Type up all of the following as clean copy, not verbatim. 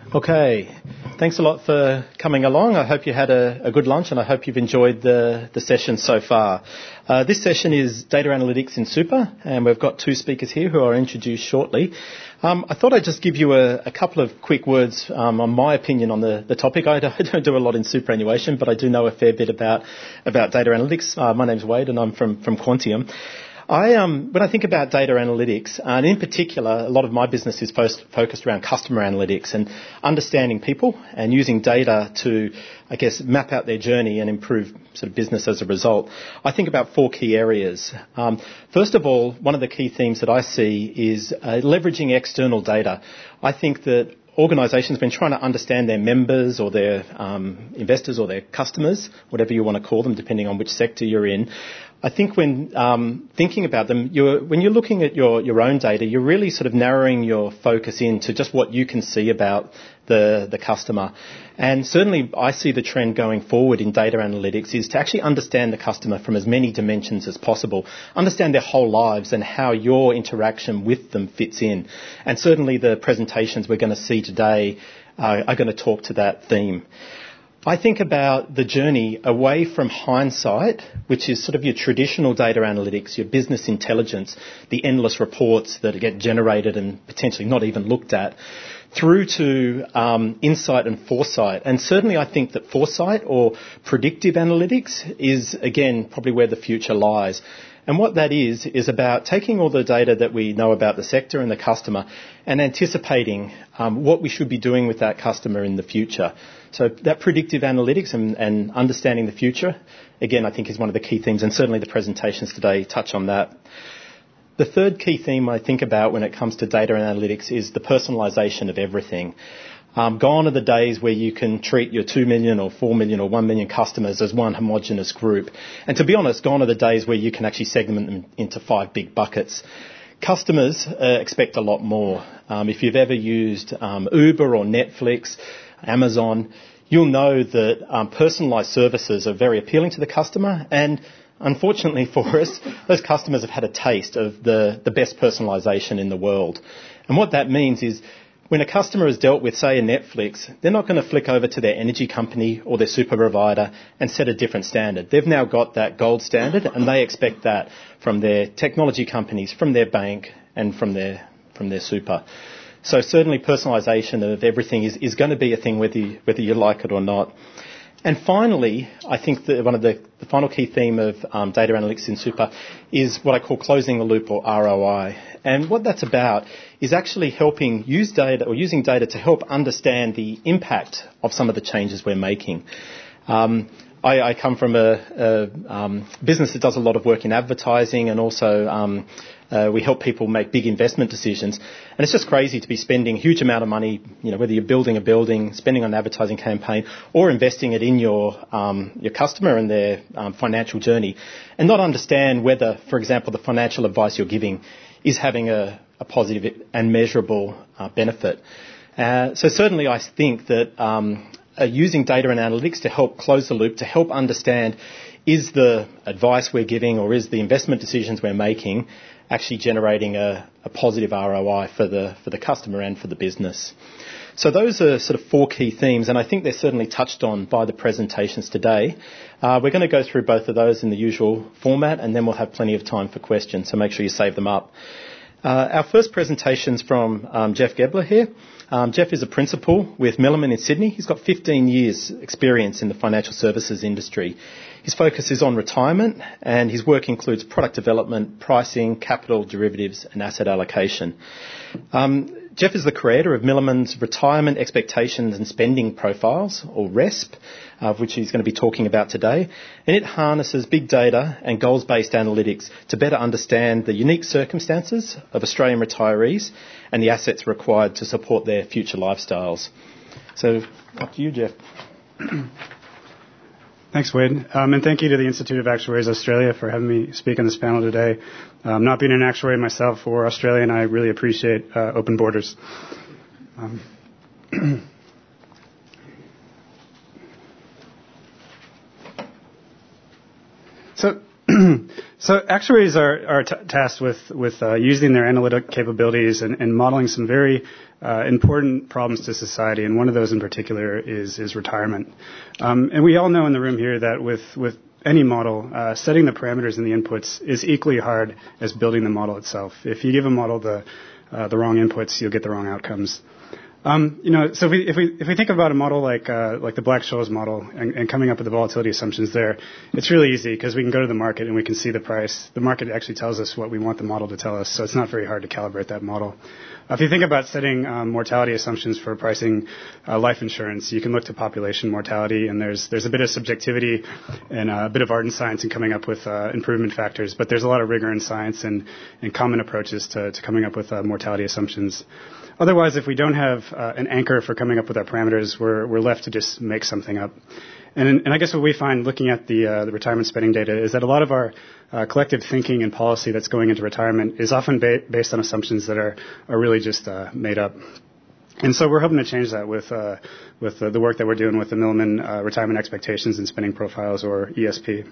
Okay, thanks a lot for coming along. I hope you had a good lunch and I hope you've enjoyed the session so far. This session is Data Analytics in Super, and we've got two speakers here who I'll introduce shortly. I thought I'd just give you a couple of quick words on my opinion on the topic. I don't do a lot in superannuation, but I do know a fair bit about data analytics. My name's Wade and I'm from Quantium. When I think about data analytics, and in particular, a lot of my business is focused around customer analytics and understanding people and using data to, I guess, map out their journey and improve sort of business as a result. I think about four key areas. First of all, one of the key themes that I see is leveraging external data. I think that organisations have been trying to understand their members or their investors or their customers, whatever you want to call them, depending on which sector you're in. I think when thinking about them, when you're looking at your own data, you're really sort of narrowing your focus into just what you can see about the customer. And certainly I see the trend going forward in data analytics is to actually understand the customer from as many dimensions as possible, understand their whole lives and how your interaction with them fits in. And certainly the presentations we're going to see today are going to talk to that theme. I think about the journey away from hindsight, which is sort of your traditional data analytics, your business intelligence, the endless reports that get generated and potentially not even looked at, through to insight and foresight. And certainly I think that foresight or predictive analytics is, again, probably where the future lies. And what that is about taking all the data that we know about the sector and the customer and anticipating what we should be doing with that customer in the future. So that predictive analytics and understanding the future, again, I think is one of the key themes, and certainly the presentations today touch on that. The third key theme I think about when it comes to data and analytics is the personalisation of everything. Gone are the days where you can treat your 2 million or 4 million or 1 million customers as one homogenous group. And to be honest, gone are the days where you can actually segment them into 5 big buckets. Customers expect a lot more. If you've ever used Uber or Netflix, Amazon, you'll know that personalised services are very appealing to the customer, and unfortunately for us, those customers have had a taste of the best personalisation in the world. And what that means is when a customer has dealt with, say, a Netflix, they're not going to flick over to their energy company or their super provider and set a different standard. They've now got that gold standard, and they expect that from their technology companies, from their bank, and from their super. So certainly personalisation of everything is going to be a thing whether you like it or not. And finally, I think that one of the final key theme of data analytics in Super is what I call closing the loop, or ROI. And what that's about is actually using data to help understand the impact of some of the changes we're making. I come from a business that does a lot of work in advertising, and also we help people make big investment decisions. And it's just crazy to be spending a huge amount of money, whether you're building a building, spending on an advertising campaign, or investing it in your customer and their financial journey, and not understand whether, for example, the financial advice you're giving is having a positive and measurable benefit. So certainly I think that using data and analytics to help close the loop, to help understand is the advice we're giving or is the investment decisions we're making actually generating a positive ROI for the customer and for the business. So those are sort of 4 key themes, and I think they're certainly touched on by the presentations today. We're going to go through both of those in the usual format, and then we'll have plenty of time for questions, so make sure you save them up. Our first presentation's from Jeff Gebler here. Jeff is a principal with Milliman in Sydney. He's got 15 years experience in the financial services industry. His focus is on retirement, and his work includes product development, pricing, capital, derivatives and asset allocation. Jeff is the creator of Milliman's Retirement Expectations and Spending Profiles, or RESP, of which he's going to be talking about today. And it harnesses big data and goals-based analytics to better understand the unique circumstances of Australian retirees and the assets required to support their future lifestyles. So, up to you, Jeff. Thanks, Wade. And thank you to the Institute of Actuaries Australia for having me speak on this panel today. Not being an actuary myself or Australian, I really appreciate open borders. So So actuaries are tasked with using their analytic capabilities and modeling some very important problems to society, and one of those in particular is retirement. And we all know in the room here that with any model, setting the parameters and the inputs is equally hard as building the model itself. If you give a model the wrong inputs, you'll get the wrong outcomes. So if we think about a model like the Black-Scholes model and coming up with the volatility assumptions there, it's really easy because we can go to the market and we can see the price. The market actually tells us what we want the model to tell us, so it's not very hard to calibrate that model. If you think about setting mortality assumptions for pricing life insurance, you can look to population mortality, and there's a bit of subjectivity and a bit of art and science in coming up with improvement factors, but there's a lot of rigor in science and common approaches to coming up with mortality assumptions. Otherwise, if we don't have an anchor for coming up with our parameters, we're left to just make something up. And I guess what we find looking at the retirement spending data is that a lot of our collective thinking and policy that's going into retirement is often based on assumptions that are really just made up. And so we're hoping to change that with the work that we're doing with the Milliman Retirement Expectations and Spending Profiles, or ESP.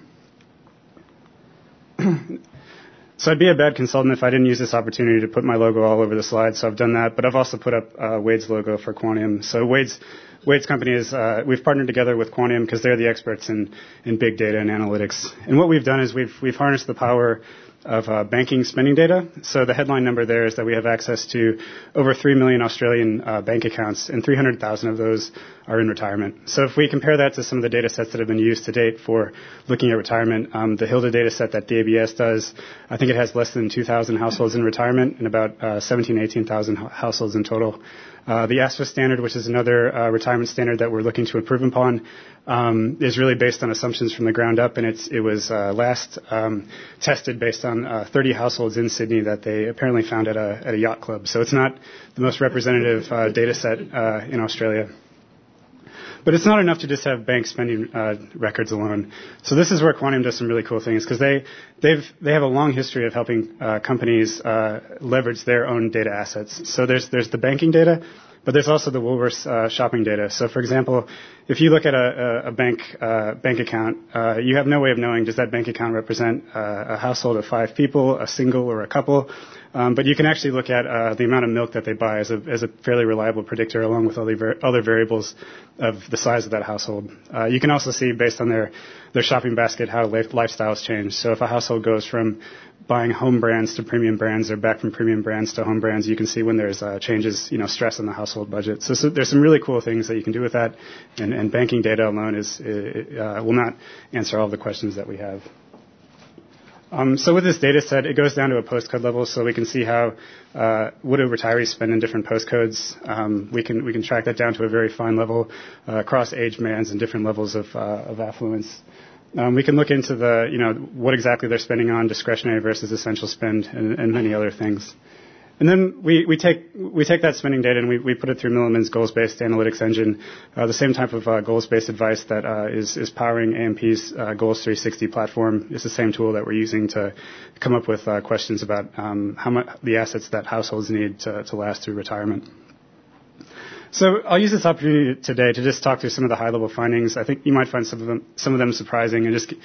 So I'd be a bad consultant if I didn't use this opportunity to put my logo all over the slide, so I've done that. But I've also put up Wade's logo for Quantium. So Wade's company is, we've partnered together with Quantium because they're the experts in big data and analytics. And what we've done is we've harnessed the power of banking spending data. So the headline number there is that we have access to over 3 million Australian bank accounts, and 300,000 of those are in retirement. So if we compare that to some of the data sets that have been used to date for looking at retirement, the Hilda data set that the ABS does, I think it has less than 2,000 households in retirement and about 18,000 households in total. The ASFA standard, which is another retirement standard that we're looking to improve upon, is really based on assumptions from the ground up, and it was last tested based on 30 households in Sydney that they apparently found at a yacht club. So it's not the most representative data set in Australia. But it's not enough to just have bank spending records alone. So this is where Quantium does some really cool things, because they have a long history of helping companies leverage their own data assets. So there's the banking data, but there's also the Woolworths shopping data. So for example, if you look at a bank account, you have no way of knowing, does that bank account represent a household of 5 people, a single, or a couple? But you can actually look at the amount of milk that they buy as a fairly reliable predictor, along with other variables of the size of that household. You can also see, based on their shopping basket, how lifestyles change. So if a household goes from buying home brands to premium brands, or back from premium brands to home brands, you can see when there's changes, stress on the household budget. So there's some really cool things that you can do with that, and banking data alone will not answer all the questions that we have. So with this data set, it goes down to a postcode level, so we can see how what do retirees spend in different postcodes. We can track that down to a very fine level across age bands and different levels of affluence. We can look into what exactly they're spending on discretionary versus essential spend, and many other things. And then we take that spending data and we put it through Milliman's goals-based analytics engine, the same type of goals-based advice that is powering AMP's Goals 360 platform. It's the same tool that we're using to come up with questions about how much the assets that households need to last through retirement. So I'll use this opportunity today to just talk through some of the high-level findings. I think you might find some of them surprising, and just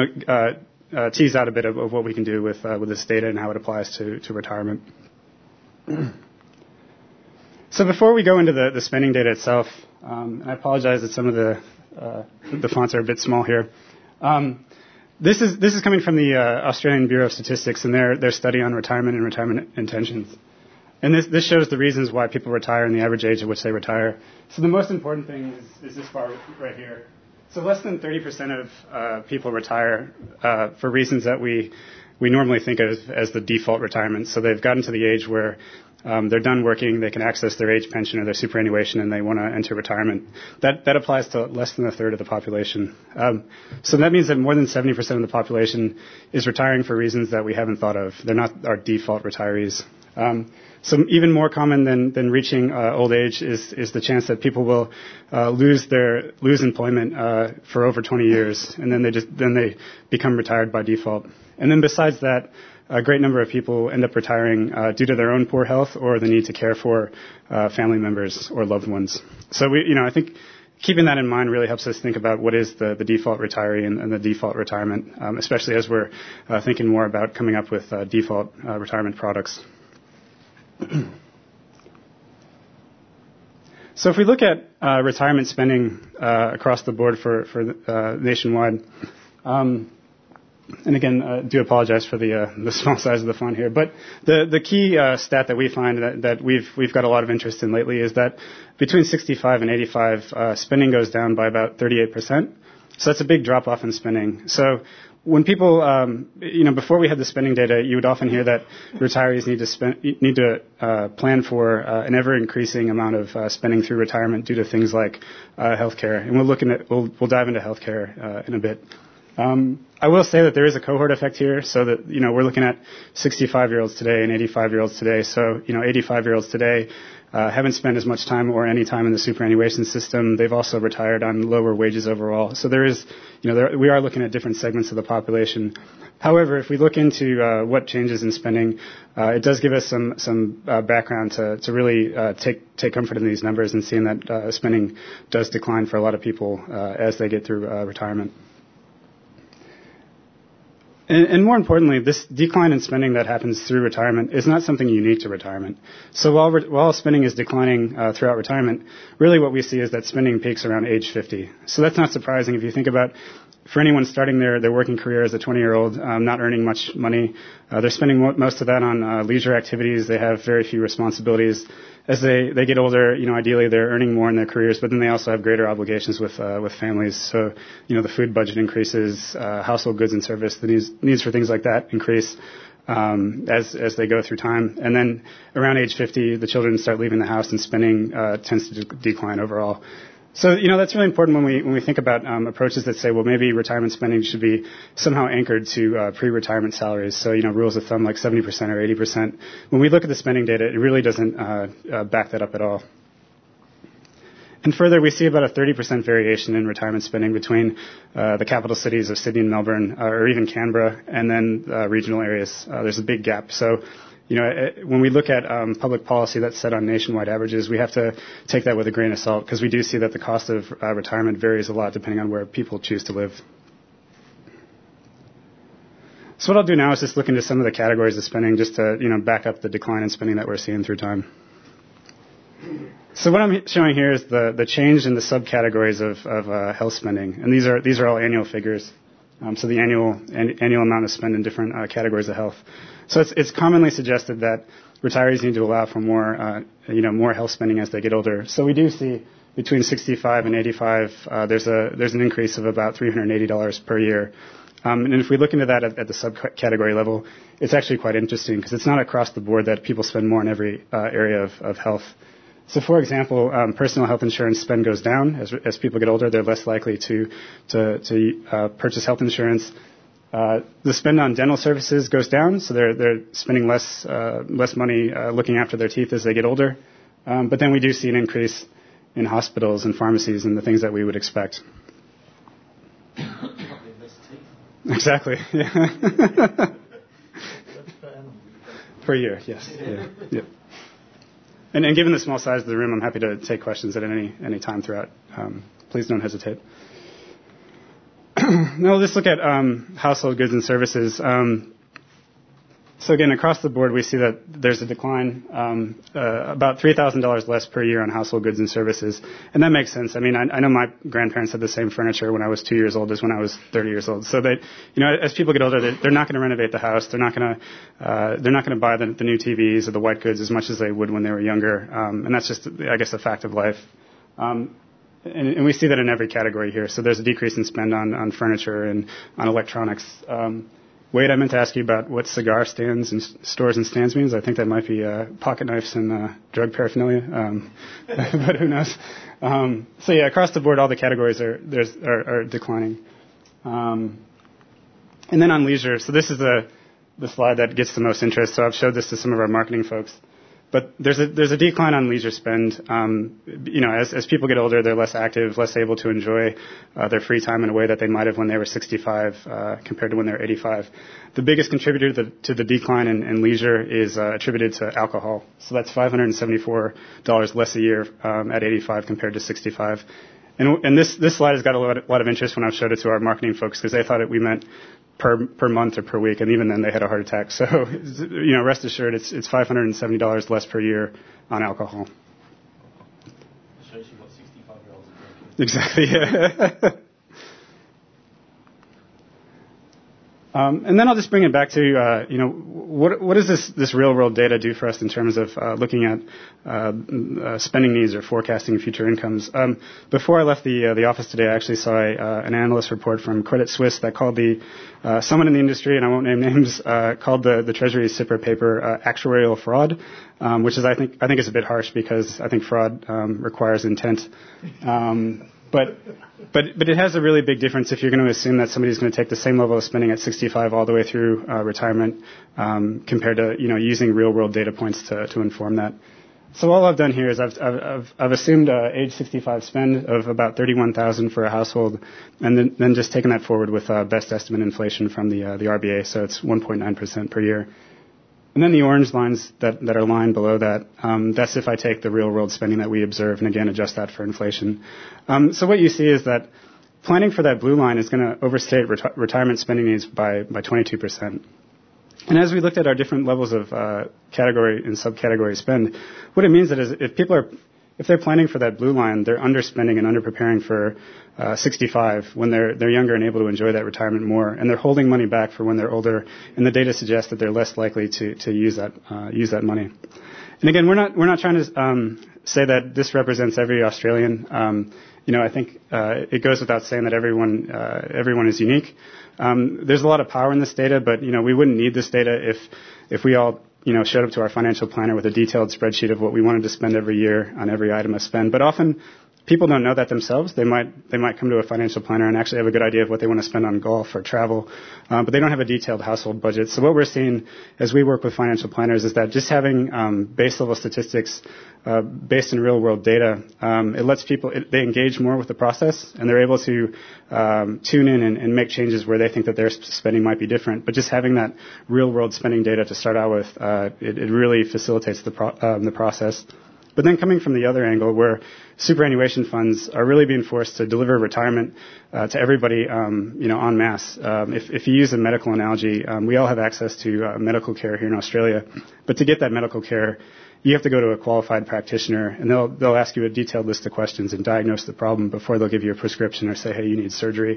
tease out a bit of what we can do with this data and how it applies to retirement. So before we go into the spending data itself, and I apologize that some of the fonts are a bit small here. This is coming from the Australian Bureau of Statistics and their study on retirement and retirement intentions. And this shows the reasons why people retire and the average age at which they retire. So the most important thing is this bar right here. So less than 30% of people retire for reasons that we normally think of as the default retirement. So they've gotten to the age where they're done working, they can access their age pension or their superannuation, and they want to enter retirement. That applies to less than a third of the population. So that means that more than 70% of the population is retiring for reasons that we haven't thought of. They're not our default retirees. So even more common than reaching old age is the chance that people will lose employment for over 20 years, and then they become retired by default. And then besides that, a great number of people end up retiring due to their own poor health or the need to care for family members or loved ones. So I think keeping that in mind really helps us think about what is the default retiree and the default retirement, especially as we're thinking more about coming up with default retirement products. So if we look at retirement spending across the board for nationwide, and again, do apologize for the small size of the font here, but the key stat that we find that we've got a lot of interest in lately is that between 65 and 85, spending goes down by about 38%. So that's a big drop off in spending. So when people, before we had the spending data, you would often hear that retirees need to plan for an ever increasing amount of spending through retirement due to things like healthcare, and we'll dive into healthcare in a bit. I will say that there is a cohort effect here, so that we're looking at 65-year-olds today and 85-year-olds today. So 85-year-olds today haven't spent as much time or any time in the superannuation system. They've also retired on lower wages overall. So there is, we are looking at different segments of the population. However, if we look into what changes in spending, it does give us some background to really take comfort in these numbers and seeing that spending does decline for a lot of people as they get through retirement. And more importantly, this decline in spending that happens through retirement is not something unique to retirement. So while spending is declining throughout retirement, really what we see is that spending peaks around age 50. So that's not surprising if you think about, for anyone starting their working career as a 20-year-old, not earning much money, they're spending most of that on leisure activities. They have very few responsibilities. As they get older, ideally they're earning more in their careers, but then they also have greater obligations with families. So, the food budget increases, household goods and service, the needs for things like that increase as they go through time. And then around age 50, the children start leaving the house and spending tends to decline overall. So, that's really important when we think about approaches that say, well, maybe retirement spending should be somehow anchored to pre-retirement salaries. So, rules of thumb like 70% or 80%. When we look at the spending data, it really doesn't back that up at all. And further, we see about a 30% variation in retirement spending between the capital cities of Sydney and Melbourne, or even Canberra, and then regional areas. There's a big gap. So, when we look at public policy that's set on nationwide averages, we have to take that with a grain of salt because we do see that the cost of retirement varies a lot depending on where people choose to live. So what I'll do now is just look into some of the categories of spending just to back up the decline in spending that we're seeing through time. So what I'm showing here is the change in the subcategories of health spending, and these are all annual figures. So the annual amount of spend in different categories of health. So it's commonly suggested that retirees need to allow for more health spending as they get older. So we do see between 65 and 85, there's an increase of about $380 per year. And if we look into that at the subcategory level, it's actually quite interesting because it's not across the board that people spend more in every area of health. So, for example, personal health insurance spend goes down as people get older. They're less likely to purchase health insurance. The spend on dental services goes down, so they're spending less money looking after their teeth as they get older. But then we do see an increase in hospitals and pharmacies and the things that we would expect. Exactly. Yeah. Per year, yes. Yeah. And given the small size of the room, I'm happy to take questions at any time throughout. Please don't hesitate. Now let's look at household goods and services. So again, across the board, we see that there's a decline, about $3,000 less per year on household goods and services. And that makes sense. I mean, I know my grandparents had the same furniture when I was 2 years old as when I was 30 years old. So that, as people get older, they're not going to renovate the house. They're not going to buy the new TVs or the white goods as much as they would when they were younger. And that's just, I guess, a fact of life. And we see that in every category here. So there's a decrease in spend on furniture and on electronics. Wade, I meant to ask you about what cigar stands and stores and stands means. I think that might be pocket knives and drug paraphernalia, but who knows? So yeah, across the board, all the categories are declining. And then on leisure, so this is the slide that gets the most interest. So I've showed this to some of our marketing folks. But there's a decline on leisure spend. As people get older, they're less active, less able to enjoy their free time in a way that they might have when they were 65 compared to when they were 85. The biggest contributor to the decline in leisure is attributed to alcohol. So that's $574 less a year at 85 compared to 65. And this slide has got a lot of interest when I showed it to our marketing folks because they thought we meant per month or per week, and even then they had a heart attack. So, rest assured, it's $570 less per year on alcohol. Shows you what 65-year-olds are drinking. Exactly. Yeah. And then I'll just bring it back to, what does this real world data do for us in terms of looking at spending needs or forecasting future incomes? Before I left the office today, I actually saw an analyst report from Credit Suisse that called someone in the industry, and I won't name names, called the Treasury SIPR paper actuarial fraud, which is I think is a bit harsh because I think fraud requires intent. But it has a really big difference if you're going to assume that somebody's going to take the same level of spending at 65 all the way through retirement compared to using real world data points to inform that. So all I've done here is I've assumed age 65 spend of about $31,000 for a household, and then just taken that forward with best estimate inflation from the RBA, so it's 1.9% per year. And then the orange lines that are lined below that, that's if I take the real world spending that we observe and again adjust that for inflation. So what you see is that planning for that blue line is going to overstate retirement spending needs by 22%. And as we looked at our different levels of category and subcategory spend, what it means is if they're planning for that blue line, they're underspending and underpreparing for 65 when they're younger and able to enjoy that retirement more, and they're holding money back for when they're older. And the data suggests that they're less likely to use that money. And again, we're not trying to say that this represents every Australian. I think it goes without saying that everyone is unique. There's a lot of power in this data, but we wouldn't need this data if we all showed up to our financial planner with a detailed spreadsheet of what we wanted to spend every year on every item of spend. But often people don't know that themselves. They might come to a financial planner and actually have a good idea of what they want to spend on golf or travel, but they don't have a detailed household budget. So what we're seeing as we work with financial planners is that just having base level statistics based in real world data, it lets people they engage more with the process, and they're able to tune in and make changes where they think that their spending might be different. But just having that real world spending data to start out with, it really facilitates the process. But then coming from the other angle, where superannuation funds are really being forced to deliver retirement to everybody, en masse. If you use a medical analogy, we all have access to medical care here in Australia, but to get that medical care, you have to go to a qualified practitioner, and they'll ask you a detailed list of questions and diagnose the problem before they'll give you a prescription or say, hey, you need surgery.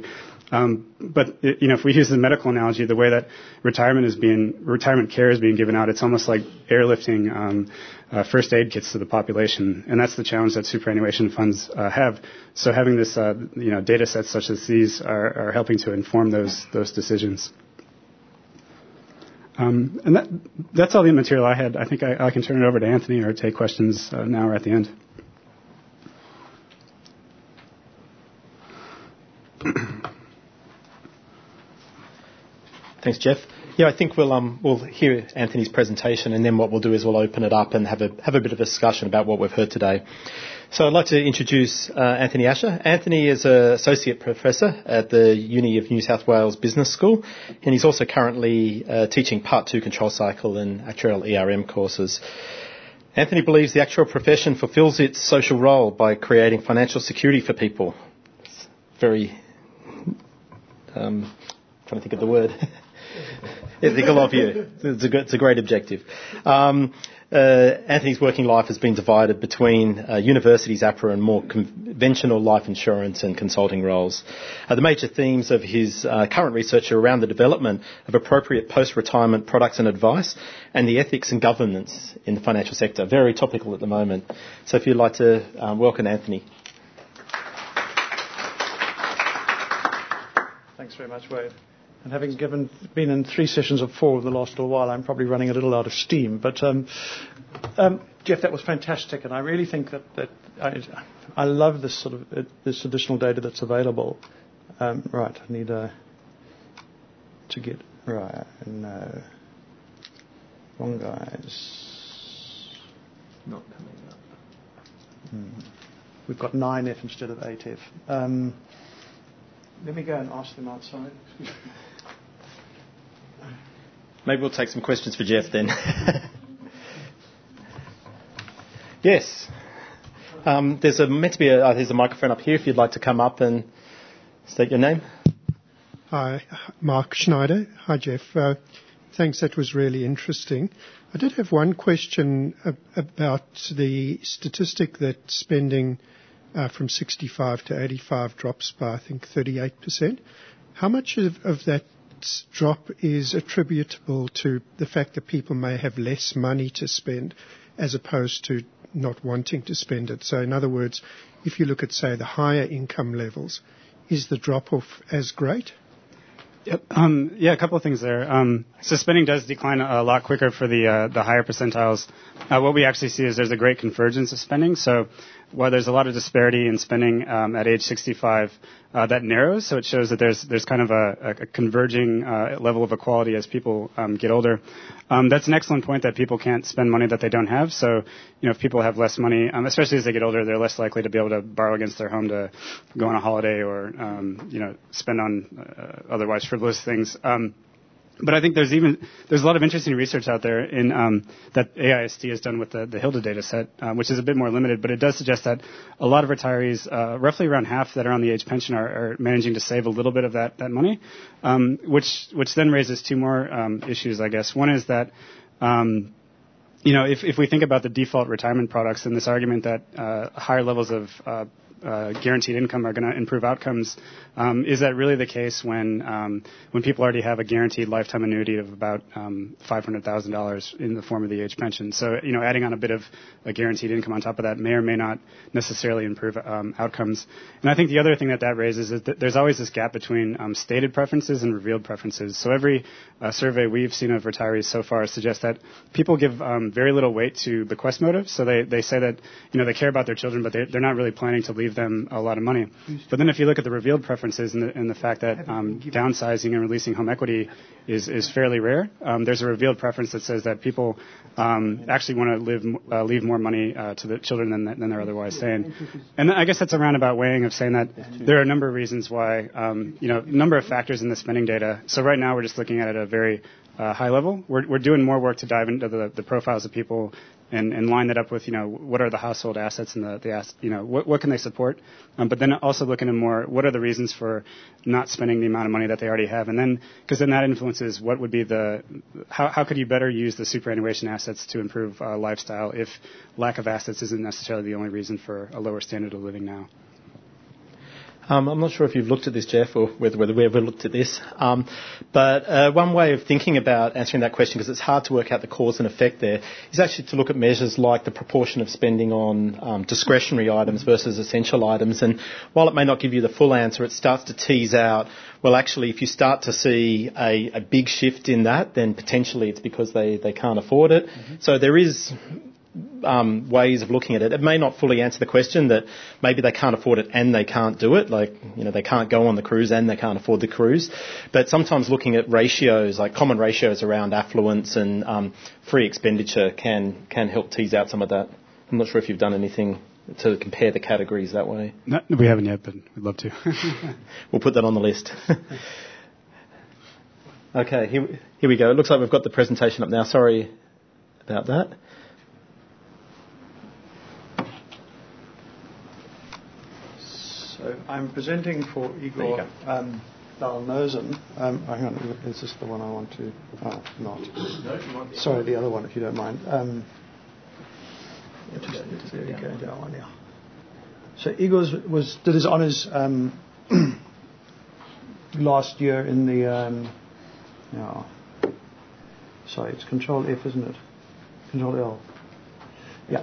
But if we use the medical analogy, the way that retirement care is being given out, it's almost like airlifting first aid kits to the population, and that's the challenge that superannuation funds have. So having this, data sets such as these are helping to inform those decisions. And that's all the material I had. I think I can turn it over to Anthony or take questions now or at the end. Thanks, Jeff. Yeah, I think we'll hear Anthony's presentation, and then what we'll do is we'll open it up and have a bit of a discussion about what we've heard today. So I'd like to introduce Anthony Asher. Anthony is an associate professor at the Uni of New South Wales Business School, and he's also currently teaching Part 2 control cycle and actuarial ERM courses. Anthony believes the actuarial profession fulfills its social role by creating financial security for people. It's very... trying to think of the word. Ethical of you. It's a great objective. Anthony's working life has been divided between universities, APRA, and more conventional life insurance and consulting roles. The major themes of his current research are around the development of appropriate post-retirement products and advice, and the ethics and governance in the financial sector. Very topical at the moment. So if you'd like to welcome Anthony. Thanks very much, Wade. And having been in 3 sessions of 4 the last little while, I'm probably running a little out of steam. But Jeff, that was fantastic, and I really think that I love this sort of this additional data that's available. Right, I need to get right. No, wrong guys. Not coming up. We've got 9F instead of 8F. Let me go and ask them outside. Maybe we'll take some questions for Jeff then. Yes. There's a microphone up here if you'd like to come up and state your name. Hi, Mark Schneider. Hi, Jeff. Thanks, that was really interesting. I did have one question about the statistic that spending from 65 to 85 drops by, I think, 38%. How much of that drop is attributable to the fact that people may have less money to spend as opposed to not wanting to spend it? So in other words, if you look at, say, the higher income levels, is the drop-off as great? Yep. A couple of things there. So spending does decline a lot quicker for the higher percentiles. What we actually see is there's a great convergence of spending. So while there's a lot of disparity in spending at age 65, that narrows. So it shows that there's kind of a converging level of equality as people get older. That's an excellent point that people can't spend money that they don't have. So if people have less money, especially as they get older, they're less likely to be able to borrow against their home to go on a holiday or spend on otherwise frivolous things. But I think there's a lot of interesting research out there in that AIST has done with the Hilda data set, which is a bit more limited, but it does suggest that a lot of retirees, roughly around half that are on the age pension, are managing to save a little bit of that money, which then raises two more issues, I guess. One is that if we think about the default retirement products and this argument that higher levels of guaranteed income are going to improve outcomes, is that really the case when people already have a guaranteed lifetime annuity of about $500,000 in the form of the age pension? So, adding on a bit of a guaranteed income on top of that may or may not necessarily improve outcomes. And I think the other thing that raises is that there's always this gap between stated preferences and revealed preferences. So every survey we've seen of retirees so far suggests that people give very little weight to bequest motive. So they say that they care about their children, but they're not really planning to leave them a lot of money. But then if you look at the revealed preferences and the fact that downsizing and releasing home equity is fairly rare, there's a revealed preference that says that people actually want to leave more money to the children than they're otherwise saying. And I guess that's a roundabout weighing of saying that there are a number of reasons why, number of factors in the spending data. So right now we're just looking at it at a very high level. We're doing more work to dive into the profiles of people and line that up with, what are the household assets and what can they support? But then also looking at more, what are the reasons for not spending the amount of money that they already have? And then, because then that influences what would be how could you better use the superannuation assets to improve lifestyle if lack of assets isn't necessarily the only reason for a lower standard of living now? I'm not sure if you've looked at this, Jeff, or whether we ever looked at this. But one way of thinking about answering that question, because it's hard to work out the cause and effect there, is actually to look at measures like the proportion of spending on discretionary items versus essential items. And while it may not give you the full answer, it starts to tease out, well, actually, if you start to see a big shift in that, then potentially it's because they can't afford it. Mm-hmm. So there is ways of looking at it. It may not fully answer the question that maybe they can't afford it and they can't do it, like, they can't go on the cruise and they can't afford the cruise. But sometimes looking at ratios, like common ratios around affluence and free expenditure can help tease out some of that. I'm not sure if you've done anything to compare the categories that way. No, we haven't yet, but we'd love to. We'll put that on the list. Okay, here we go. It looks like we've got the presentation up now. Sorry about that. So I'm presenting for Igor Dalnozen. Hang on, is this the one I want to? Oh, not. Sorry, the other one, if you don't mind. There we go, that one, yeah. So Igor did his honours last year in the. Sorry, it's Control F, isn't it? Control L. Yeah.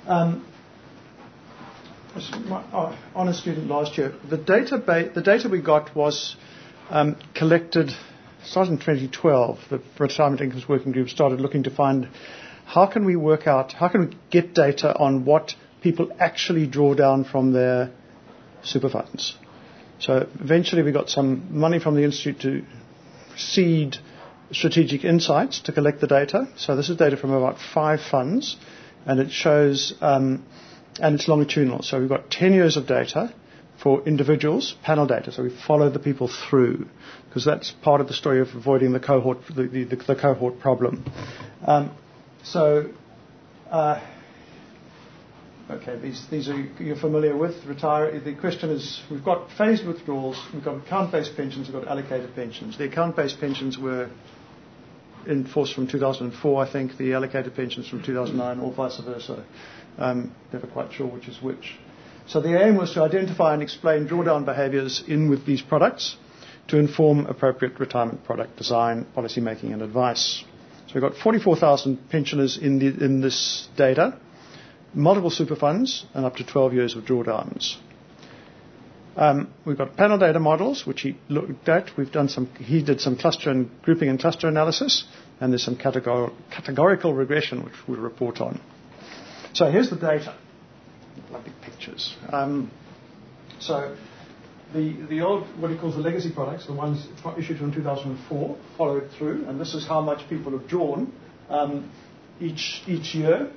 My honours student last year. The data we got was collected, started in 2012. The Retirement Incomes Working Group started looking to find how can we get data on what people actually draw down from their super funds. So eventually we got some money from the Institute to seed Strategic Insights to collect the data. So this is data from about 5 funds, and it shows, and it's longitudinal. So we've got 10 years of data for individuals, panel data. So we followed the people through, because that's part of the story of avoiding the cohort, the cohort problem. Okay, these are you're familiar with. The question is, we've got phased withdrawals, we've got account-based pensions, we've got allocated pensions. The account-based pensions were in force from 2004, I think. The allocated pensions from 2009, or vice versa. Never quite sure which is which. So the aim was to identify and explain drawdown behaviours in with these products to inform appropriate retirement product design, policy making and advice. So we've got 44,000 pensioners in this data, multiple super funds and up to 12 years of drawdowns. We've got panel data models, which he looked at. He did some cluster and grouping and cluster analysis, and there's some categorical regression, which we'll report on. So here's the data. Like big pictures. So the old, what he calls the legacy products, the ones issued in 2004, followed through, and this is how much people have drawn each year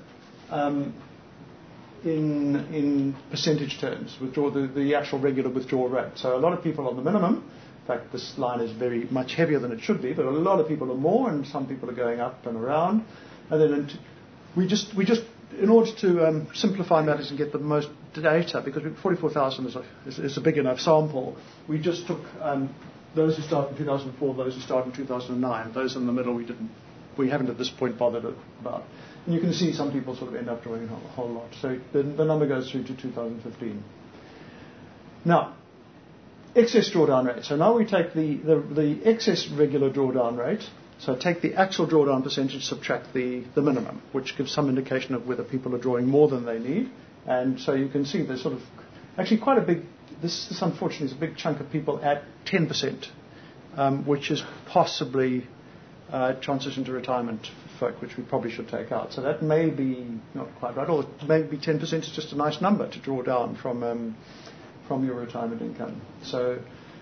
in percentage terms, the actual regular withdrawal rate. So a lot of people on the minimum. In fact, this line is very much heavier than it should be, but a lot of people are more, and some people are going up and around. And then we just in order to simplify matters and get the most data, because 44,000 is a big enough sample, we just took those who started in 2004, those who started in 2009. Those in the middle we haven't at this point bothered about. And you can see some people sort of end up drawing a whole lot. So the number goes through to 2015. Now, excess drawdown rate. So now we take the excess regular drawdown rate. So take the actual drawdown percentage, subtract the minimum, which gives some indication of whether people are drawing more than they need. And so you can see there's sort of actually quite a big, this unfortunately is a big chunk of people at 10%, which is possibly transition to retirement folk, which we probably should take out. So that may be not quite right, or maybe 10% is just a nice number to draw down from your retirement income. So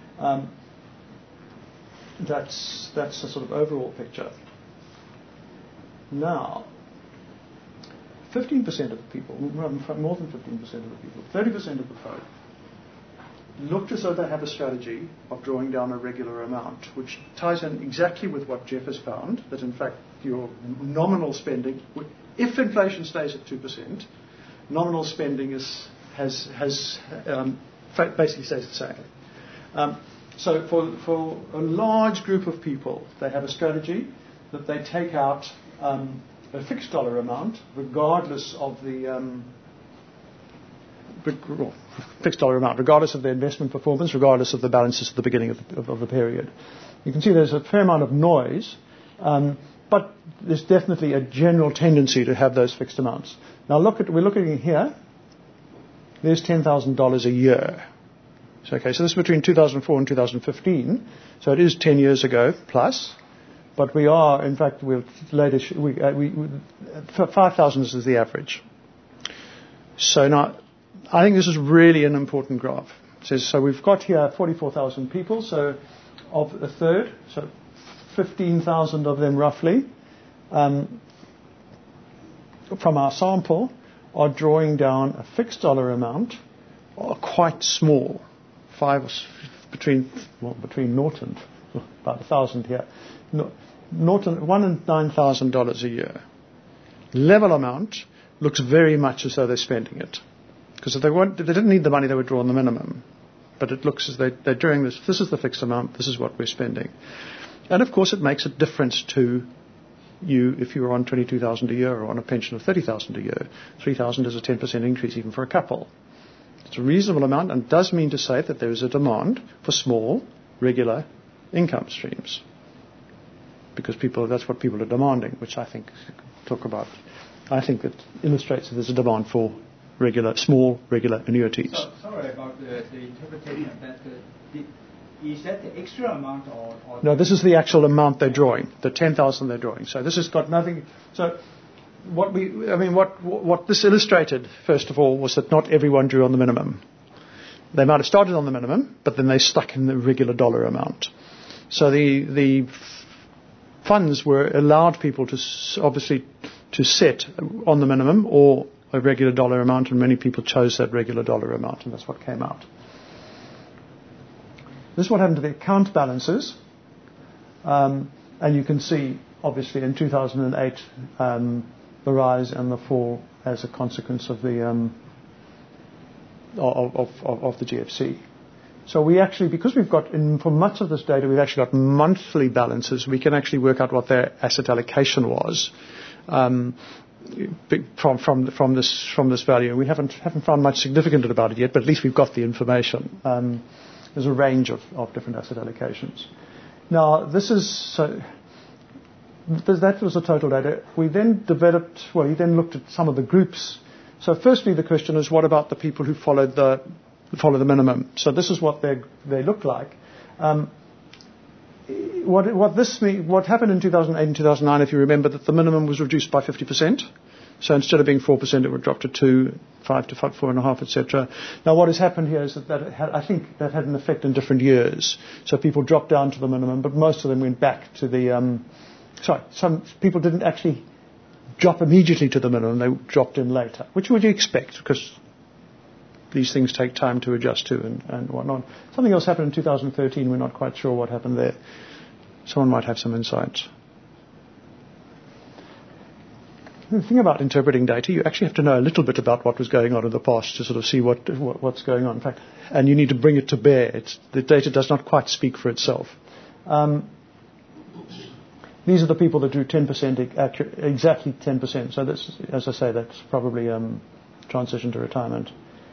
that's the sort of overall picture. Now, 15% of the people, more than 15% of the people, 30% of the folk, looked as though they have a strategy of drawing down a regular amount, which ties in exactly with what Jeff has found, that in fact your nominal spending, if inflation stays at 2%, nominal spending basically stays the same. So for a large group of people, they have a strategy that they take out a fixed dollar amount, regardless of the regardless of their investment performance, regardless of the balances at the beginning of the period. You can see there's a fair amount of noise, but there's definitely a general tendency to have those fixed amounts. Now we're looking here. There's $10,000 a year. So this is between 2004 and 2015. So it is 10 years ago plus. But we are, in fact, 5,000 is the average. So now, I think this is really an important graph. It says, so we've got here 44,000 people, so of a third, so 15,000 of them roughly, from our sample, are drawing down a fixed dollar amount, or quite small, between 0 and about 1,000 here, $1,000 and $9,000 a year. Level amount looks very much as though they're spending it. Because if they didn't need the money, they would draw on the minimum. But it looks as though they're doing this. This is the fixed amount. This is what we're spending. And of course, it makes a difference to you if you're on $22,000 a year or on a pension of $30,000 a year. $3,000 is a 10% increase even for a couple. It's a reasonable amount and does mean to say that there is a demand for small, regular income streams. Because that's what people are demanding, which I think that illustrates that there's a demand for small, regular annuities. So, sorry about the interpretation of that. Is that the extra amount or no, this is the actual amount they're drawing, the 10,000 they're drawing. So this has got nothing. So what this illustrated, first of all, was that not everyone drew on the minimum. They might have started on the minimum, but then they stuck in the regular dollar amount. So the funds were allowed people to obviously to set on the minimum or a regular dollar amount, and many people chose that regular dollar amount, and that's what came out. This is what happened to the account balances, and you can see, obviously, in 2008, the rise and the fall as a consequence of the of the GFC. So we actually, because we've got, for much of this data, we've actually got monthly balances. We can actually work out what their asset allocation was from this value. We haven't found much significant about it yet, but at least we've got the information. There's a range of different asset allocations. Now, that was the total data. We then he then looked at some of the groups. So firstly, the question is, what about the people who follow the minimum? So this is what they look like. What happened in 2008 and 2009, if you remember, that the minimum was reduced by 50%. So instead of being 4%, it would drop to 2, 5 to 4.5, etc. Now, what has happened here is I think that had an effect in different years. So people dropped down to the minimum, but most of them went back to the. Some people didn't actually drop immediately to the minimum. They dropped in later, which would you expect, because these things take time to adjust to and whatnot. Something else happened in 2013. We're not quite sure what happened there. Someone might have some insights. The thing about interpreting data, you actually have to know a little bit about what was going on in the past to sort of see what's going on. In fact, and you need to bring it to bear. The data does not quite speak for itself. These are the people that drew 10% exactly 10%. So this, as I say, that's probably transition to retirement.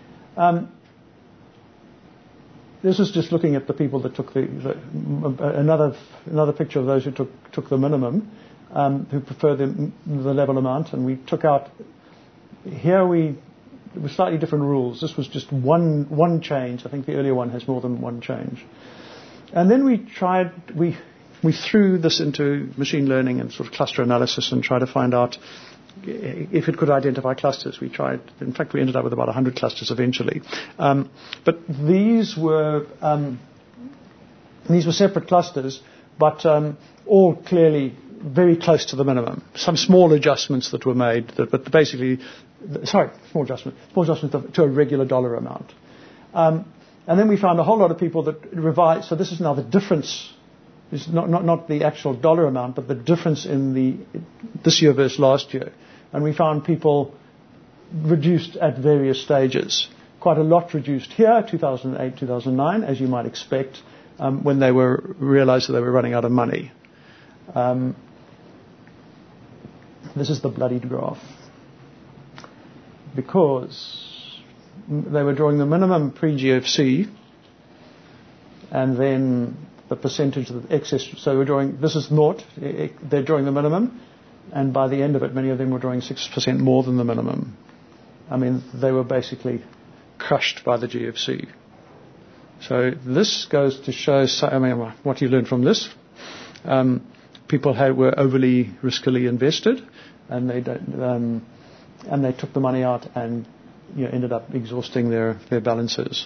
This is just looking at the people that took another picture of those who took the minimum, who prefer the level amount, and we took out. Here it was slightly different rules. This was just one change. I think the earlier one has more than one change. And then we threw this into machine learning and sort of cluster analysis and tried to find out if it could identify clusters. In fact, we ended up with about 100 clusters eventually. But these were separate clusters, but all clearly very close to the minimum. Some small adjustments that were made, but basically, small adjustment to a regular dollar amount. And then we found a whole lot of people that revised. So this is now the difference. It's not the actual dollar amount, but the difference in this year versus last year. And we found people reduced at various stages. Quite a lot reduced here, 2008, 2009, as you might expect, when they realized that they were running out of money. This is the bloodied graph. Because they were drawing the minimum pre-GFC, and then the percentage of the excess. So this is naught. They're drawing the minimum, and by the end of it, many of them were drawing 6% more than the minimum. I mean, they were basically crushed by the GFC. So this goes to show. What you learn from this? People were overly riskily invested, and they took the money out and ended up exhausting their balances.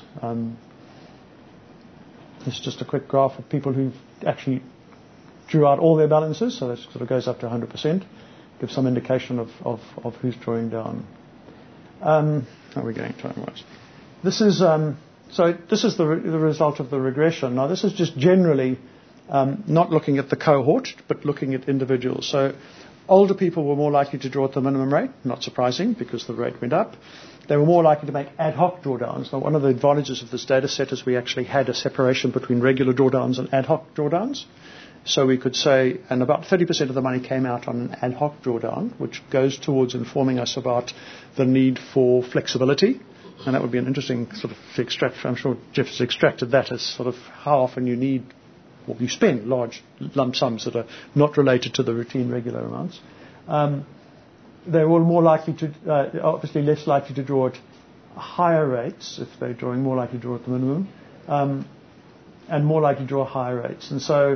This is just a quick graph of people who actually drew out all their balances, so that sort of goes up to 100%. Gives some indication of who's drawing down. How are we going time-wise? This is the result of the regression. Now, this is just generally not looking at the cohort, but looking at individuals. So older people were more likely to draw at the minimum rate, not surprising because the rate went up. They were more likely to make ad hoc drawdowns. Now, one of the advantages of this data set is we actually had a separation between regular drawdowns and ad hoc drawdowns. So we could say, and about 30% of the money came out on an ad hoc drawdown, which goes towards informing us about the need for flexibility. And that would be an interesting sort of extract. I'm sure Jeff has extracted that as sort of how often you need, or you spend large lump sums that are not related to the routine regular amounts. They were more likely to, obviously less likely to draw at higher rates if they're more likely to draw at the minimum, and more likely to draw higher rates. And so,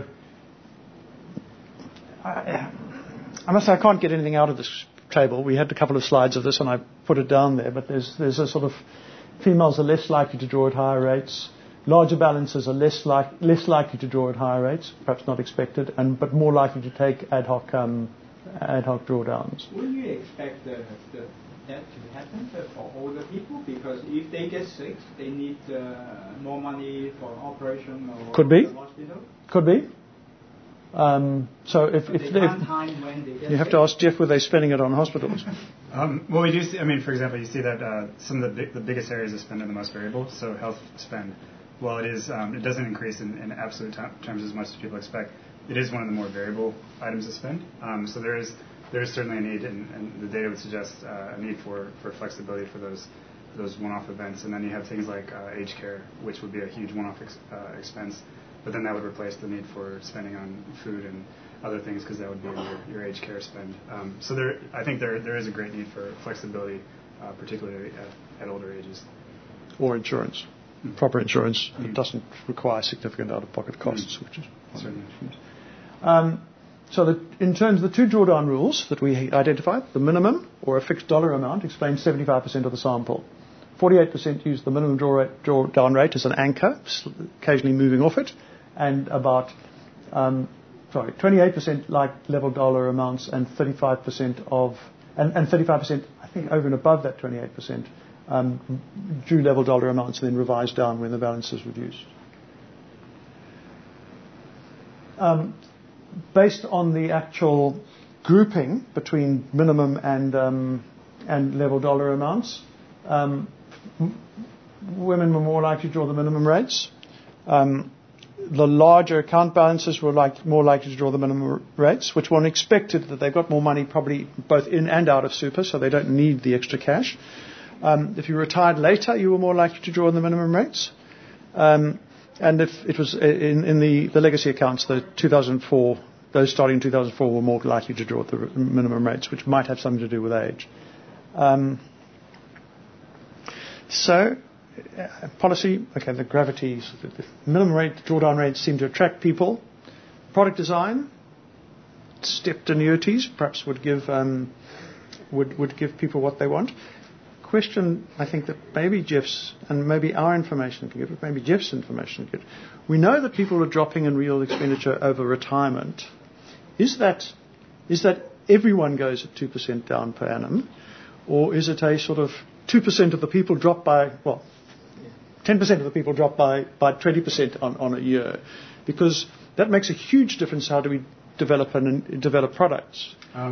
I must say I can't get anything out of this table. We had a couple of slides of this, and I put it down there. But there's a sort of females are less likely to draw at higher rates. Larger balances are less likely to draw at higher rates, perhaps not expected, but more likely to take ad hoc drawdowns. Would you expect that to happen for older people? Because if they get sick, they need more money for operation or Could be. the hospital? Could be. So if you have to ask Jeff, were they spending it on hospitals? Well, we do see, for example, you see that some of the biggest areas of spend are the most variable. So health spend, while it doesn't increase in absolute terms as much as people expect, it is one of the more variable items of spend. So there is certainly a need, and the data would suggest a need for flexibility for those one-off events. And then you have things like aged care, which would be a huge one-off expense, but then that would replace the need for spending on food and other things because that would be your aged care spend. So I think there is a great need for flexibility, particularly at older ages. Or insurance. Proper insurance that doesn't require significant out-of-pocket costs, which is certainly. So in terms of the two drawdown rules that we identified, the minimum or a fixed dollar amount explains 75% of the sample. 48% use the minimum drawdown rate as an anchor, occasionally moving off it, and 28% like level dollar amounts, and 35% I think over and above that 28% drew level dollar amounts and then revised down when the balance is reduced. Based on the actual grouping between minimum and level dollar amounts, women were more likely to draw the minimum rates. The larger account balances were more likely to draw the minimum rates, which one expected that they got more money probably both in and out of super, so they don't need the extra cash. If you retired later, you were more likely to draw the minimum rates. And if it was in the legacy accounts, the 2004, those starting in 2004 were more likely to draw the minimum rates, which might have something to do with age. Policy, the gravities, the minimum rate, drawdown rates seem to attract people. Product design, stepped annuities perhaps would give people what they want. Question, I think that maybe Jeff's and maybe our information can give, but maybe Jeff's information can give. We know that people are dropping in real expenditure over retirement. Is that everyone goes at 2% down per annum, or is it a sort of 2% of the people drop by 10% of the people drop by 20% on a year? Because that makes a huge difference. How do we develop products?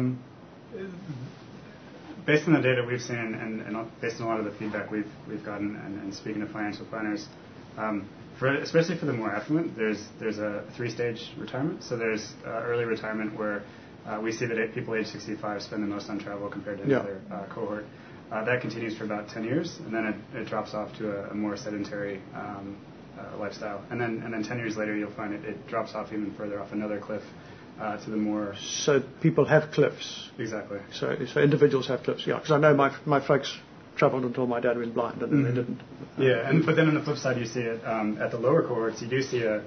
Based on the data we've seen and based on a lot of the feedback we've gotten and speaking to financial planners, especially for the more affluent, there's a 3-stage retirement. So there's early retirement where we see that people age 65 spend the most on travel compared to another cohort. That continues for about 10 years, and then it drops off to a more sedentary lifestyle. And then 10 years later, you'll find it drops off even further off another cliff to the more... So people have cliffs. Exactly. So individuals have cliffs, because I know my folks travelled until my dad went blind, and then they didn't. Yeah, but then on the flip side, you see it at the lower cohorts, you do see a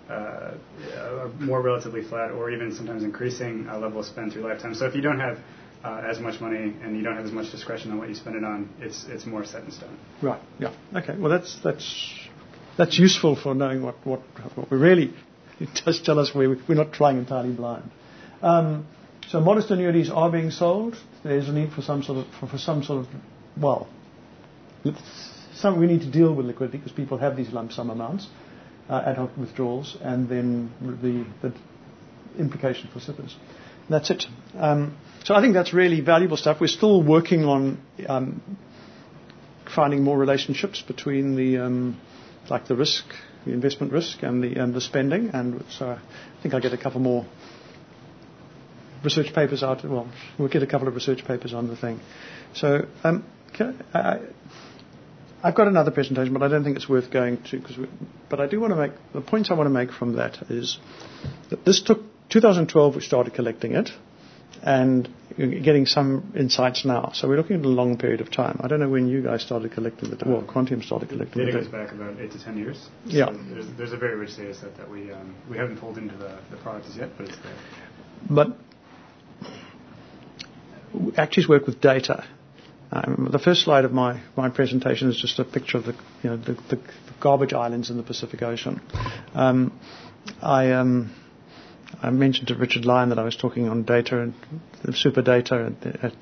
more relatively flat or even sometimes increasing level of spend through lifetime. So if you don't have as much money and you don't have as much discretion on what you spend it on, it's more set in stone. Right. Yeah. Okay. Well, that's useful for knowing what we really. It does tell us we're not trying entirely blind. So modest annuities are being sold. There's a need for some sort of we need to deal with liquidity because people have these lump sum amounts, ad hoc withdrawals, and then the implication for SIPPers. That's it. So I think that's really valuable stuff. We're still working on finding more relationships between the risk, the investment risk, and the spending. And so I think I'll get a couple more research papers out. Well, we'll get a couple of research papers on the thing. So I've got another presentation, but I don't think it's worth going to. But I do want to make the points I want to make from that is that this took 2012. We started collecting it and getting some insights now. So we're looking at a long period of time. I don't know when you guys started collecting the well, Quantium started collecting data. Data goes back about 8 to 10 years. So yeah. There's a very rich data set that we haven't pulled into the products yet, but it's there. But Actuaries work with data. The first slide of my presentation is just a picture of the garbage islands in the Pacific Ocean. I mentioned to Richard Lyon that I was talking on data and super data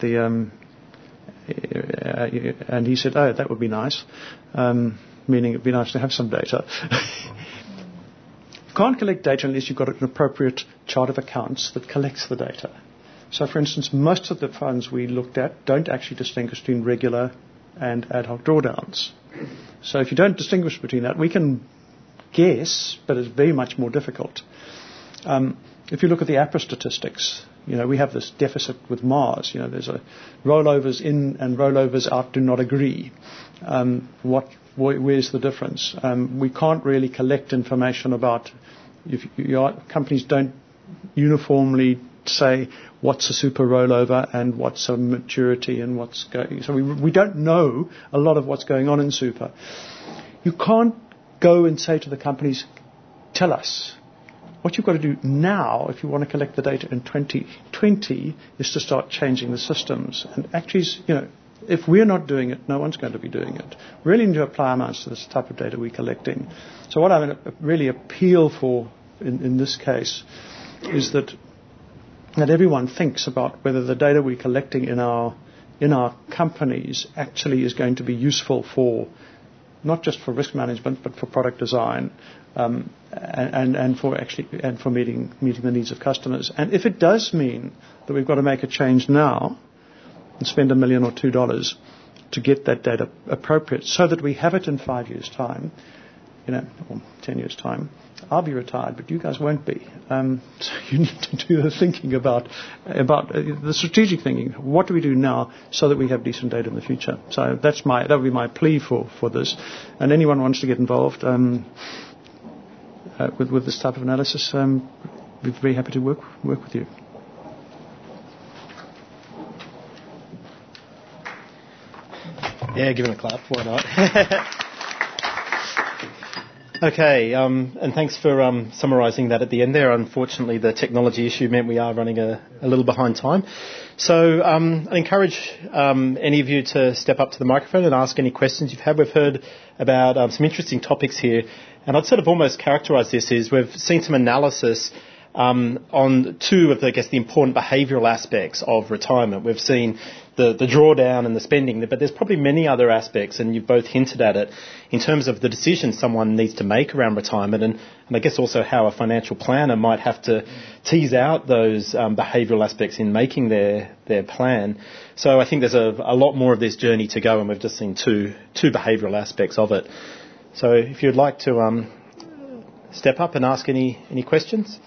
and he said, "Oh, that would be nice," meaning it'd be nice to have some data. can't collect data unless you've got an appropriate chart of accounts that collects the data. So, for instance, most of the funds we looked at don't actually distinguish between regular and ad hoc drawdowns. So if you don't distinguish between that, we can guess, but it's very much more difficult. If you look at the APRA statistics, we have this deficit with Mars. There's a rollovers in and rollovers out do not agree. Where's the difference? We can't really collect information about companies don't uniformly say what's a super rollover and what's a maturity and what's going. So we don't know a lot of what's going on in super. You can't go and say to the companies, tell us. What you've got to do now, if you want to collect the data in 2020, is to start changing the systems. And actually, if we're not doing it, no one's going to be doing it. We really need to apply amounts to this type of data we're collecting. So what I really appeal for in this case is that everyone thinks about whether the data we're collecting in our companies actually is going to be useful for not just for risk management but for product design and for meeting the needs of customers. And if it does mean that we've got to make a change now and spend $1 million or $2 to get that data appropriate so that we have it in 5 years' time, or 10 years' time, I'll be retired, but you guys won't be. So you need to do the thinking about the strategic thinking. What do we do now so that we have decent data in the future? So that would be my plea for this. And anyone wants to get involved with this type of analysis, we'd be very happy to work with you. Yeah, give him a clap. Why not? Okay, and thanks for summarising that at the end there. Unfortunately, the technology issue meant we are running a little behind time. So I encourage any of you to step up to the microphone and ask any questions you've had. We've heard about some interesting topics here, and I'd sort of almost characterise this as we've seen some analysis on two of, the important behavioural aspects of retirement. We've seen the drawdown and the spending, but there's probably many other aspects, and you've both hinted at it, in terms of the decisions someone needs to make around retirement, and I guess also how a financial planner might have to tease out those behavioural aspects in making their plan. So I think there's a lot more of this journey to go, and we've just seen two behavioural aspects of it. So if you'd like to step up and ask any questions.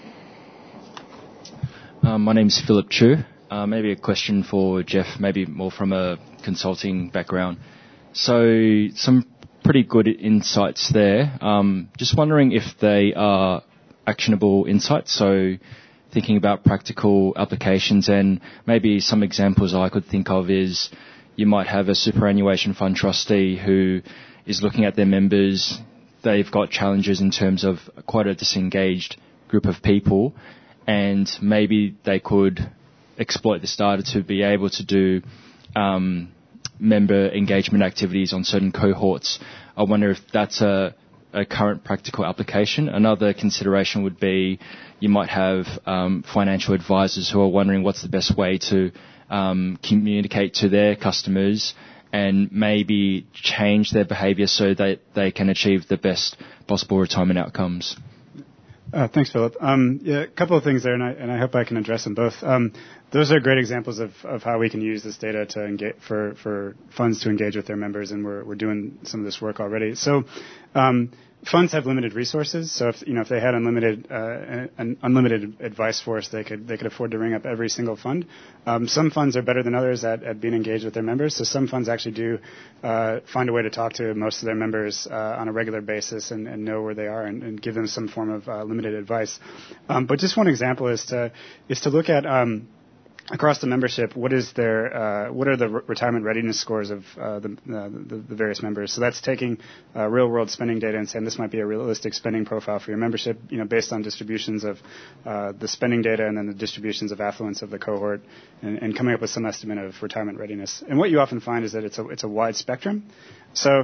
My name's Philip Chu. Maybe a question for Jeff, maybe more from a consulting background. So some pretty good insights there. Just wondering if they are actionable insights, so thinking about practical applications, and maybe some examples I could think of is you might have a superannuation fund trustee who is looking at their members. They've got challenges in terms of quite a disengaged group of people, and maybe they could exploit this data to be able to do member engagement activities on certain cohorts. I wonder if that's a current practical application. Another consideration would be you might have financial advisors who are wondering what's the best way to communicate to their customers and maybe change their behaviour so that they can achieve the best possible retirement outcomes. Thanks, Philip. A couple of things there, and I hope I can address them both. Those are great examples of how we can use this data to engage, for funds to engage with their members, and we're doing some of this work already. So funds have limited resources, so if they had an unlimited advice force, they could afford to ring up every single fund. Some funds are better than others at being engaged with their members. So some funds actually do find a way to talk to most of their members on a regular basis and know where they are and give them some form of limited advice. But just one example is to look at across the membership, what are the retirement readiness scores of the various members? So that's taking real world spending data and saying this might be a realistic spending profile for your membership, based on distributions of the spending data and then the distributions of affluence of the cohort, and coming up with some estimate of retirement readiness. And what you often find is that it's a wide spectrum. So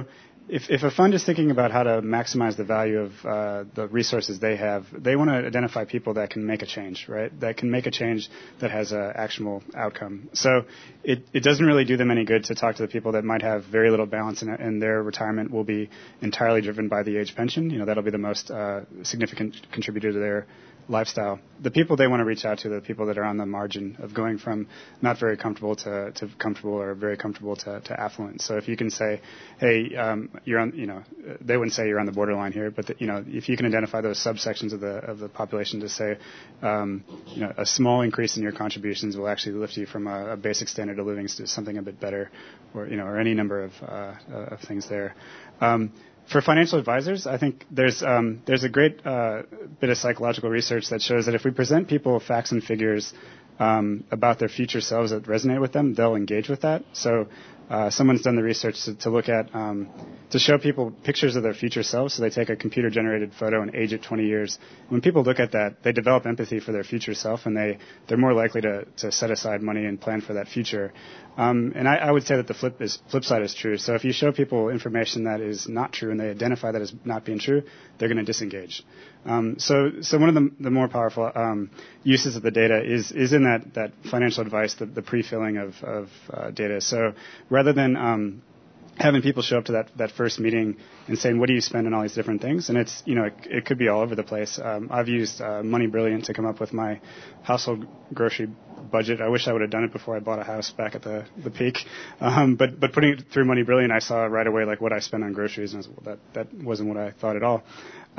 if a fund is thinking about how to maximize the value of the resources they have, they want to identify people that can make a change, right? That can make a change that has an actionable outcome. So it doesn't really do them any good to talk to the people that might have very little balance and their retirement will be entirely driven by the age pension. You know, that'll be the most significant contributor to their lifestyle. The people they want to reach out to are the people that are on the margin of going from not very comfortable to comfortable or very comfortable to affluent. So if you can say, hey, you're on, you know, they wouldn't say you're on the borderline here, but you know, if you can identify those subsections of the population to say, you know, a small increase in your contributions will actually lift you from a basic standard of living to something a bit better, or you know, or any number of things there. For financial advisors, I think there's a great bit of psychological research that shows that if we present people facts and figures about their future selves that resonate with them, they'll engage with that. So someone's done the research to look at, to show people pictures of their future selves. So they take a computer-generated photo and age it 20 years. When people look at that, they develop empathy for their future self, and they're more likely to set aside money and plan for that future. And I would say that the flip side is true. So if you show people information that is not true and they identify that as not being true, they're going to disengage. So one of the more powerful uses of the data is in that financial advice, the pre-filling of data. So rather than having people show up to that first meeting and saying, what do you spend on all these different things? And it's, you know, it could be all over the place. I've used Money Brilliant to come up with my household grocery budget. I wish I would have done it before I bought a house back at the peak. But putting it through Money Brilliant, I saw right away like what I spend on groceries, and that wasn't what I thought at all.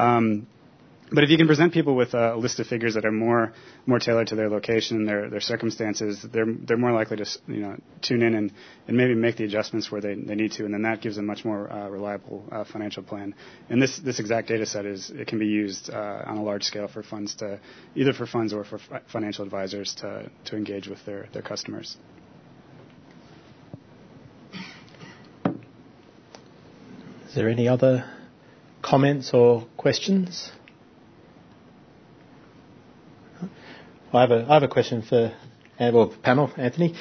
But if you can present people with a list of figures that are more tailored to their location, their circumstances, they're more likely to, you know, tune in and maybe make the adjustments where they need to, and then that gives a much more reliable financial plan. And this exact data set it can be used on a large scale for funds either for funds or for financial advisors to engage with their customers. Is there any other comments or questions? I have a question for the panel, Anthony.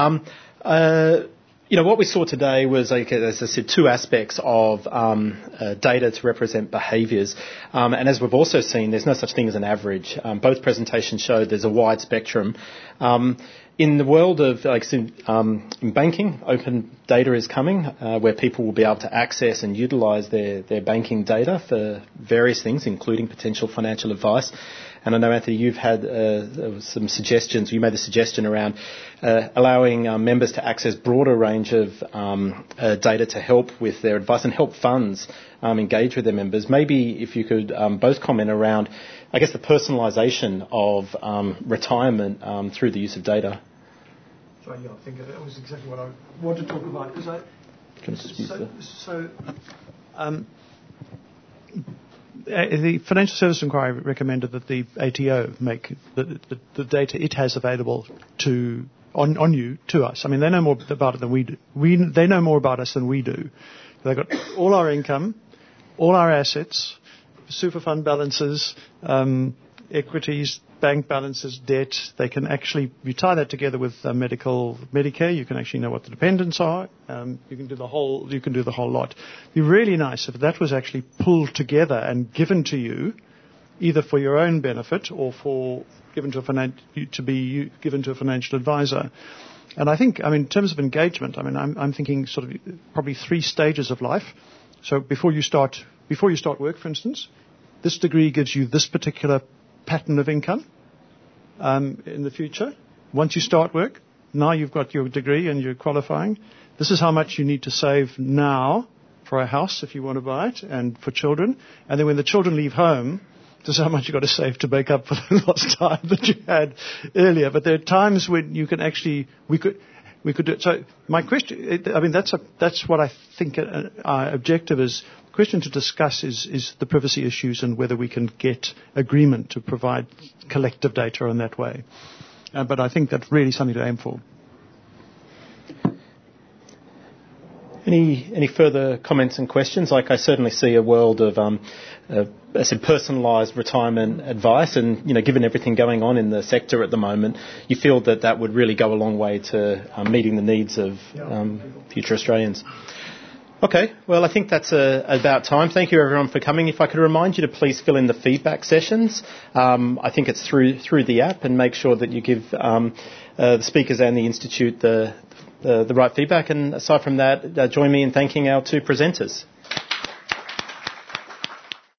You know, what we saw today was, as I said, two aspects of data to represent behaviours. And as we've also seen, there's no such thing as an average. Both presentations showed there's a wide spectrum. In the world of, in banking, open data is coming, where people will be able to access and utilise their banking data for various things, including potential financial advice. And I know, Anthony, you've had some suggestions. You made a suggestion around allowing members to access broader range of data to help with their advice and help funds engage with their members. Maybe if you could both comment around, I guess, the personalisation of retirement through the use of data. Sorry, yeah, I think that was exactly what I wanted to talk about. The Financial Services Inquiry recommended that the ATO make the data it has available on you to us. I mean, they know more about it than we do. They know more about us than we do. They've got all our income, all our assets, super fund balances, equities, bank balances, debt. They can actually, you tie that together with Medicare, you can actually know what the dependents are. You can do the whole lot. It'd be really nice if that was actually pulled together and given to you, either for your own benefit or given to a financial advisor. And I think, in terms of engagement, I'm thinking sort of probably 3 stages of life. So before you start work, for instance, this degree gives you this particular pattern of income in the future. Once you start work, now you've got your degree and you're qualifying. This is how much you need to save now for a house if you want to buy it, and for children. And then when the children leave home, this is how much you've got to save to make up for the lost time that you had earlier. But there are times when you can actually, we could do it. So my question, that's what I think our objective is. The question to discuss is the privacy issues and whether we can get agreement to provide collective data in that way. But I think that's really something to aim for. Any further comments and questions? I certainly see a world of, personalised retirement advice, and given everything going on in the sector at the moment, you feel that would really go a long way to meeting the needs of future Australians. Okay, well, I think that's about time. Thank you, everyone, for coming. If I could remind you to please fill in the feedback sessions. I think it's through the app, and make sure that you give the speakers and the Institute the right feedback. And aside from that, join me in thanking our two presenters.